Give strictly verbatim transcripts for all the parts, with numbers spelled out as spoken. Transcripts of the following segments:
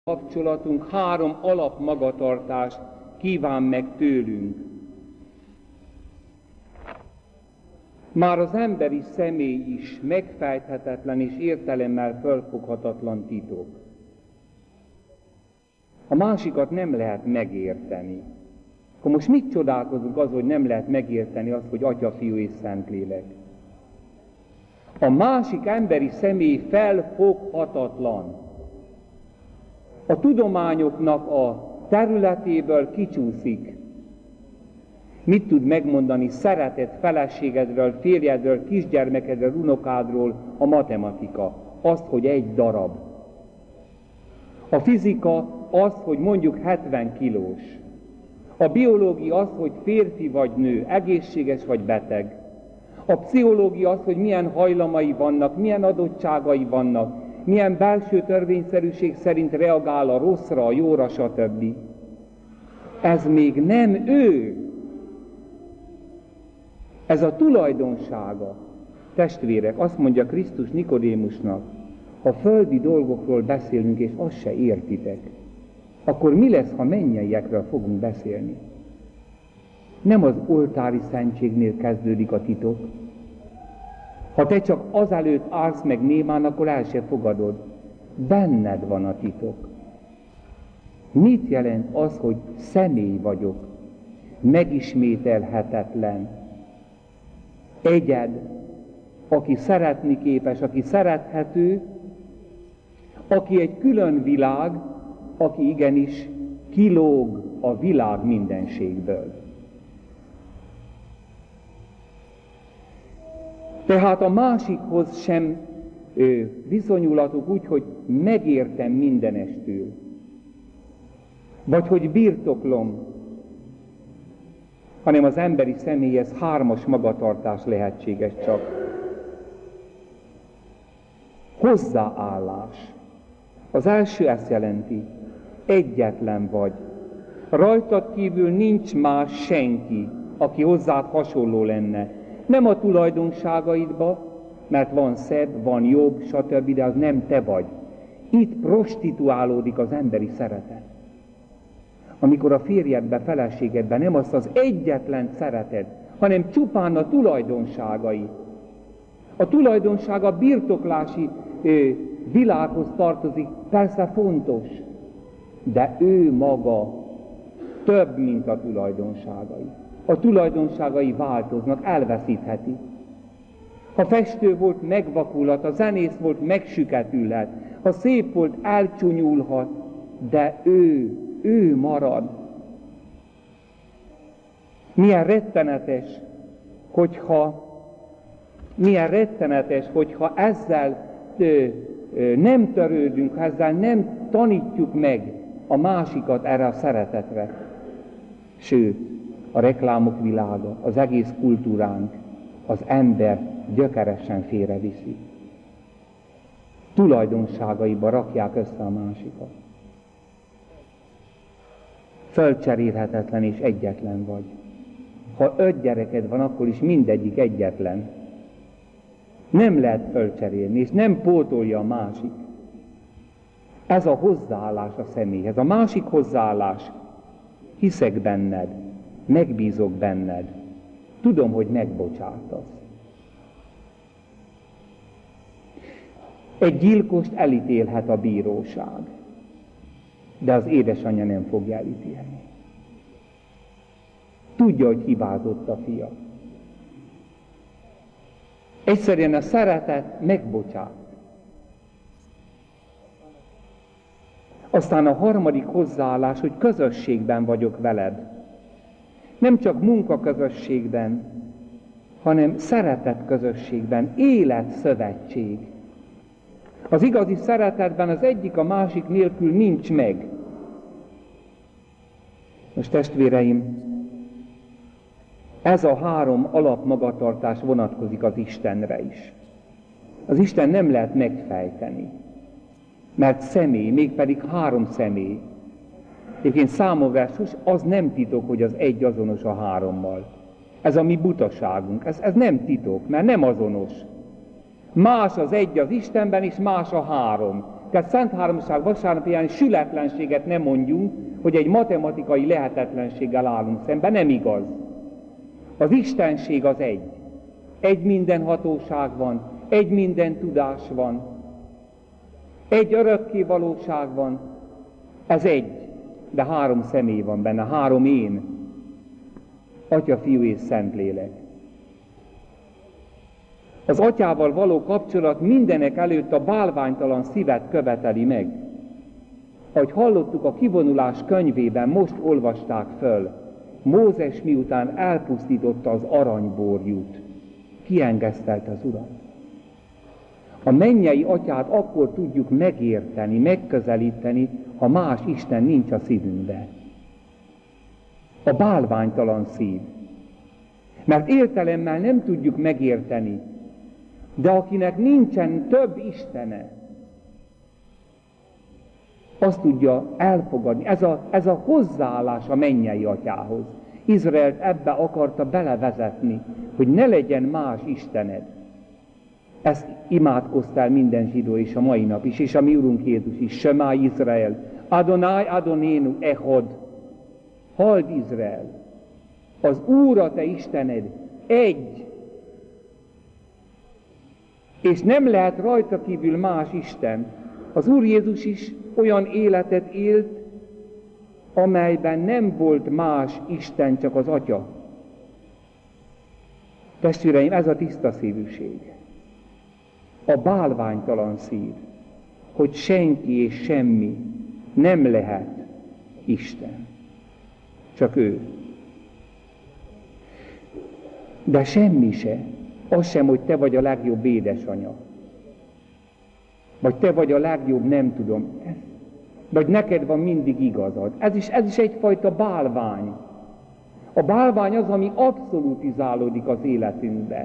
kapcsolatunk három alapmagatartást kíván meg tőlünk. Már az emberi személy is megfejthetetlen és értelemmel fölfoghatatlan titok. A másikat nem lehet megérteni. Akkor most mit csodálkozunk az, hogy nem lehet megérteni azt, hogy Atya, Fiú és Szentlélek? A másik emberi személy felfoghatatlan. A tudományoknak a területéből kicsúszik. Mit tud megmondani szeretett feleségedről, férjedről, kisgyermekedről, unokádról a matematika? Azt, hogy egy darab. A fizika az, hogy mondjuk hetven kilós. A biológia az, hogy férfi vagy nő, egészséges vagy beteg. A pszichológia az, hogy milyen hajlamai vannak, milyen adottságai vannak, milyen belső törvényszerűség szerint reagál a rosszra, a jóra, stb. Ez még nem ő. Ez a tulajdonsága. Testvérek, azt mondja Krisztus Nikodémusnak, ha földi dolgokról beszélünk, és azt se értitek, akkor mi lesz, ha mennyeiekről fogunk beszélni? Nem az oltári szentségnél kezdődik a titok. Ha te csak azelőtt állsz meg némán, akkor el se fogadod. Benned van a titok. Mit jelent az, hogy személy vagyok? Megismételhetetlen. Egyed, aki szeretni képes, aki szerethető, aki egy külön világ, aki igenis kilóg a világ mindenségből. Tehát a másikhoz sem ö, viszonyulatok úgy, hogy megértem mindenestől, vagy hogy birtoklom, hanem az emberi személyhez hármas magatartás lehetséges csak. Hozzáállás. Az első ezt jelenti, egyetlen vagy. Rajtad kívül nincs más senki, aki hozzád hasonló lenne. Nem a tulajdonságaidba, mert van szebb, van jobb, stb., de az nem te vagy. Itt prostituálódik az emberi szeretet. Amikor a férjedbe, feleségedbe nem azt az egyetlen szereted, hanem csupán a tulajdonságai. A tulajdonság a birtoklási ö, világhoz tartozik, persze fontos, de ő maga több, mint a tulajdonságai. A tulajdonságai változnak, elveszítheti. Ha festő volt, megvakulhat, ha zenész volt, megsüketülhet, ha szép volt, elcsúnyulhat, de ő, ő marad. Milyen rettenetes, hogyha, milyen rettenetes, hogyha ezzel ö, ö, nem törődünk, ha ezzel nem tanítjuk meg a másikat erre a szeretetre. Sőt, a reklámok világa, az egész kultúránk az ember gyökeresen félreviszi. Tulajdonságaiba rakják össze a másikat. Fölcserélhetetlen és egyetlen vagy. Ha öt gyereked van, akkor is mindegyik egyetlen. Nem lehet fölcserélni, és nem pótolja a másik. Ez a hozzáállás a személyhez. A másik hozzáállás, hiszek benned, megbízok benned, tudom, hogy megbocsátasz. Egy gyilkost elítélhet a bíróság, de az édesanyja nem fogja elítélni. Tudja, hogy hibázott a fia. Egyszerűen a szeretet megbocsát. Aztán a harmadik hozzáállás, hogy közösségben vagyok veled. Nem csak munkaközösségben, hanem szeretet közösségben, életszövetség. Az igazi szeretetben az egyik a másik nélkül nincs meg. Most testvéreim, ez a három alapmagatartás vonatkozik az Istenre is. Az Isten nem lehet megfejteni, mert személy, mégpedig három személy. Egyébként számomra az nem titok, hogy az egy azonos a hárommal. Ez a mi butaságunk. Ez, ez nem titok, mert nem azonos. Más az egy az Istenben, és más a három. Tehát Szent Háromság vasárnapján sületlenséget nem mondjunk, hogy egy matematikai lehetetlenséggel állunk szemben, nem igaz. Az Istenség az egy. Egy mindenhatóság van, egy minden tudás van, egy örökké valóság van, ez egy, de három személy van benne, három én, Atya, Fiú és Szentlélek. Az Atyával való kapcsolat mindenek előtt a bálványtalan szívet követeli meg. Ahogy hallottuk a kivonulás könyvében, most olvasták föl, Mózes miután elpusztította az aranyborjút, kiengesztelte az Urat. A mennyei Atyát akkor tudjuk megérteni, megközelíteni, ha más Isten nincs a szívünkben. A bálványtalan szív. Mert értelemmel nem tudjuk megérteni, de akinek nincsen több istene, azt tudja elfogadni. Ez a, ez a hozzáállás a mennyei Atyához. Izraelt ebbe akarta belevezetni, hogy ne legyen más istened. Ezt imádkoztál minden zsidó és a mai nap is, és a mi Urunk Jézus is. Shema Izrael, Adonai Adonenu Echod. Halld Izrael, az Úr a te Istened egy, és nem lehet rajta kívül más Isten. Az Úr Jézus is olyan életet élt, amelyben nem volt más Isten, csak az Atya. Testvéreim, ez a tiszta szívűség. A bálványtalan szív, hogy senki és semmi nem lehet Isten. Csak ő. De semmi se. Az sem, hogy te vagy a legjobb édesanya. Vagy te vagy a legjobb, nem tudom. Vagy neked van mindig igazad. Ez is, ez is egyfajta bálvány. A bálvány az, ami abszolutizálódik az életünkben.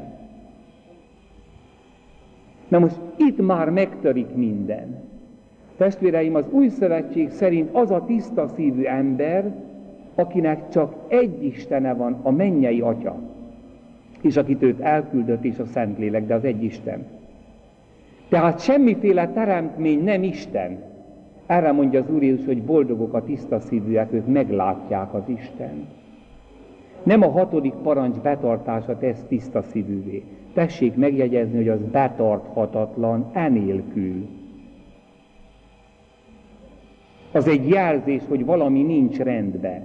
Na most itt már megtörik minden. Testvéreim, az új szövetség szerint az a tiszta szívű ember, akinek csak egy Istene van, a mennyei Atya, és akit őt elküldött is a Szentlélek, de az egy Isten. Tehát semmiféle teremtmény nem Isten. Erre mondja az Úr Jézus, hogy boldogok a tiszta szívűek, ők meglátják az Isten. Nem a hatodik parancs betartása tesz tiszta szívűvé. Tessék megjegyezni, hogy az betarthatatlan enélkül. Az egy jelzés, hogy valami nincs rendben.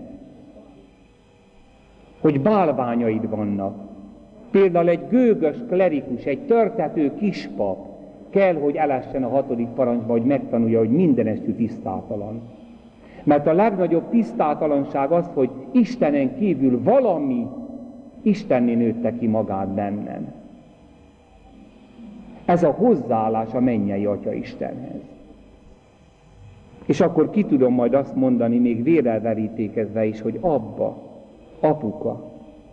Hogy bálványaid vannak. Például egy gőgös klerikus, egy törtető kispap kell, hogy elessen a hatodik parancsba, hogy megtanulja, hogy mindenestül tisztátalan. Mert a legnagyobb tisztátalanság az, hogy Istenen kívül valami Istenné nőtte ki magát bennem. Ez a hozzáállás a mennyei Atya Istenhez. És akkor ki tudom majd azt mondani, még vérrel verítékezve is, hogy Abba, Apuka.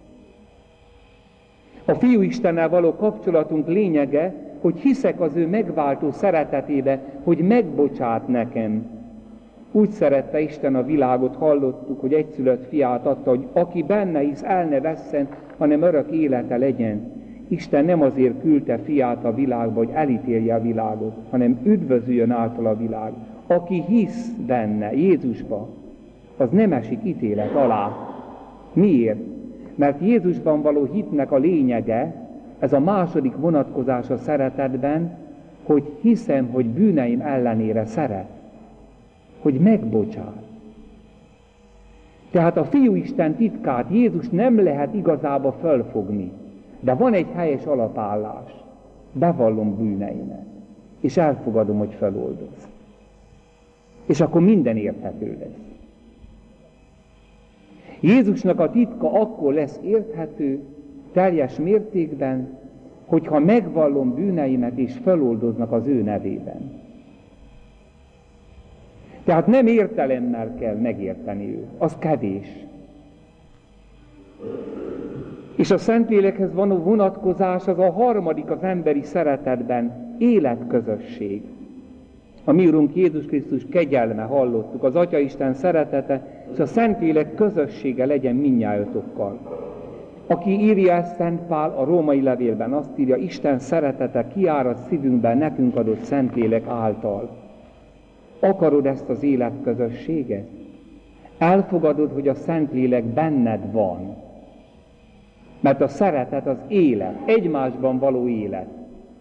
A Fiú Istennel való kapcsolatunk lényege, hogy hiszek az ő megváltó szeretetébe, hogy megbocsát nekem. Úgy szerette Isten a világot, hallottuk, hogy egyszülött fiát adta, hogy aki benne hisz, el ne vesszen, hanem örök élete legyen. Isten nem azért küldte fiát a világba, hogy elítélje a világot, hanem üdvözüljön által a világ. Aki hisz benne, Jézusba, az nem esik ítélet alá. Miért? Mert Jézusban való hitnek a lényege, ez a második vonatkozás a szeretetben, hogy hiszem, hogy bűneim ellenére szeret. Hogy megbocsát. Tehát a Fiúisten titkát Jézus nem lehet igazába fölfogni, de van egy helyes alapállás. Bevallom bűneimet, és elfogadom, hogy feloldoz. És akkor minden érthető lesz. Jézusnak a titka akkor lesz érthető, teljes mértékben, hogyha megvallom bűneimet, és feloldoznak az ő nevében. Tehát nem értelemmel kell megérteni őt, az kevés. És a Szentlélekhez való vonatkozás az a harmadik az emberi szeretetben, életközösség. A mi Urunk Jézus Krisztus kegyelme, hallottuk, az Atyaisten szeretete, és a Szentlélek közössége legyen mindnyájotokkal. Aki írja ezt, Szent Pál a római levélben azt írja, Isten szeretete kiárad szívünkben nekünk adott Szentlélek által. Akarod ezt az életközösséget? Elfogadod, hogy a Szentlélek benned van. Mert a szeretet az élet, egymásban való élet.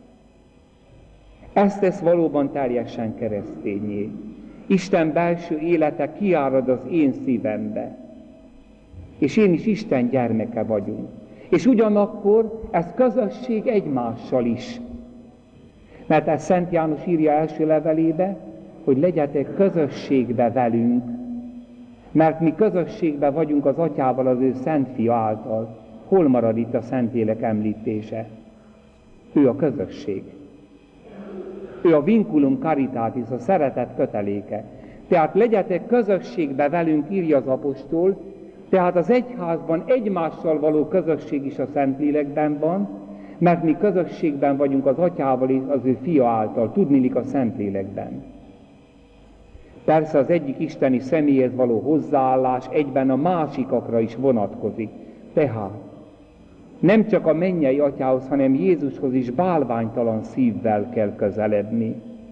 Ezt tesz valóban teljesen keresztényé. Isten belső élete kiárad az én szívembe. És én is Isten gyermeke vagyunk. És ugyanakkor ez közösség egymással is. Mert ezt Szent János írja első levelébe, hogy legyetek közösségbe velünk, mert mi közösségbe vagyunk az Atyával, az ő Szent Fia által. Hol marad itt a Szentlélek említése? Ő a közösség. Ő a vinculum caritatis, a szeretet köteléke. Tehát legyetek közösségbe velünk, írja az apostol, tehát az egyházban egymással való közösség is a Szentlélekben van, mert mi közösségben vagyunk az Atyával és az ő Fia által, tudniillik a Szentlélekben. Persze az egyik isteni személyhez való hozzáállás egyben a másikakra is vonatkozik. Tehát nem csak a mennyei Atyához, hanem Jézushoz is bálványtalan szívvel kell közeledni.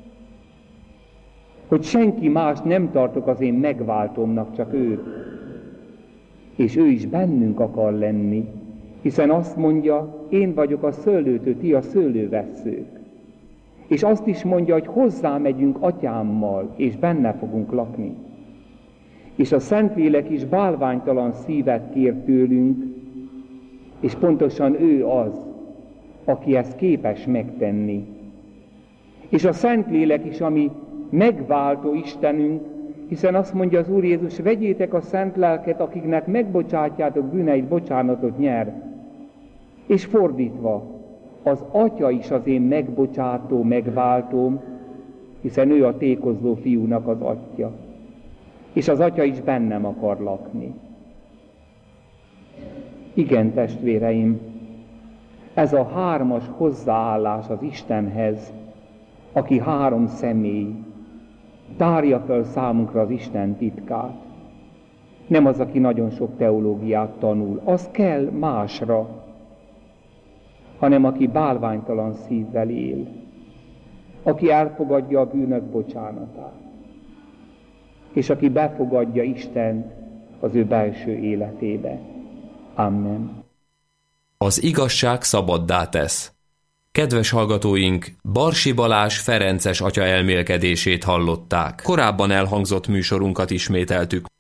Hogy senki más nem tartok az én megváltómnak, csak őt. És ő is bennünk akar lenni, hiszen azt mondja, én vagyok a szőlőtő, ti a szőlővesszők. És azt is mondja, hogy hozzá megyünk Atyámmal, és benne fogunk lakni. És a Szentlélek is bálványtalan szívet kér tőlünk, és pontosan ő az, aki ezt képes megtenni. És a Szentlélek is, ami megváltó Istenünk, hiszen azt mondja az Úr Jézus, vegyétek a Szent Lelket, akiknek megbocsátjátok bűneit, bocsánatot nyer. És fordítva, az Atya is az én megbocsátó, megváltóm, hiszen ő a tékozló fiúnak az Atya. És az Atya is bennem akar lakni. Igen, testvéreim, ez a hármas hozzáállás az Istenhez, aki három személy, tárja fel számunkra az Isten titkát. Nem az, aki nagyon sok teológiát tanul, az kell másra, hanem aki bálványtalan szívvel él, aki elfogadja a bűnök bocsánatát, és aki befogadja Istent az ő belső életébe. Amen. Az igazság szabaddá tesz. Kedves hallgatóink, Barsi Balázs ferences atya elmélkedését hallották. Korábban elhangzott műsorunkat ismételtük.